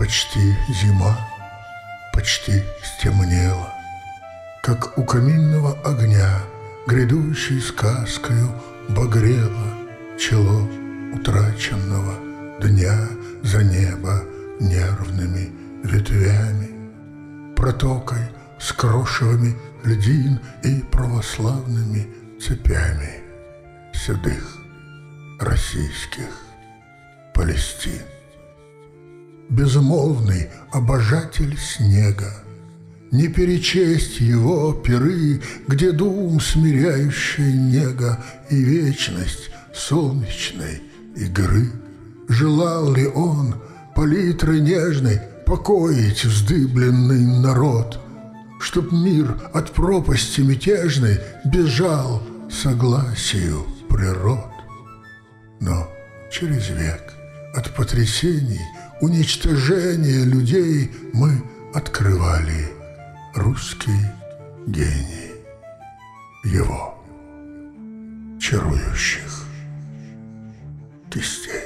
Почти зима, почти стемнело, как у каминного огня, грядущей сказкою багрело чело утраченного дня за небо нервными ветвями, протокой с крошевами льдин и православными цепями седых российских Палестин. Безмолвный обожатель снега, не перечесть его пиры, где дум смиряющая нега и вечность солнечной игры. Желал ли он палитрой нежной покоить вздыбленный народ, чтоб мир от пропасти мятежной бежал согласию природ? Но через век от потрясений, уничтожения людей мы открывали русский гений его чарующих кистей.